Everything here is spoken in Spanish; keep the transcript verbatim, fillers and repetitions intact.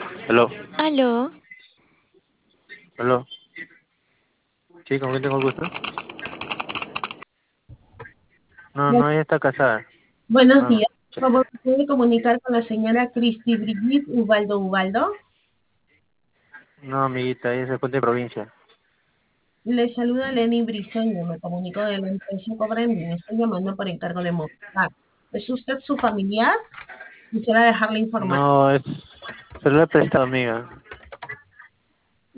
Aló, Aló, aló. Sí, ¿con quién tengo el gusto? No, Bu- no, ella está casada. Buenos Ah, días. sí. Por favor, ¿me puede comunicar con la señora Cristi Brigitte Ubaldo Ubaldo? No, amiguita, ella se encuentra en provincia. Le saluda Lenny Briseño, me comunico de la empresa Cobrending. Estoy llamando por encargo de Movistar. ¿Es usted su familiar? Quisiera dejarle informar. No, es... Se lo he prestado, amiga.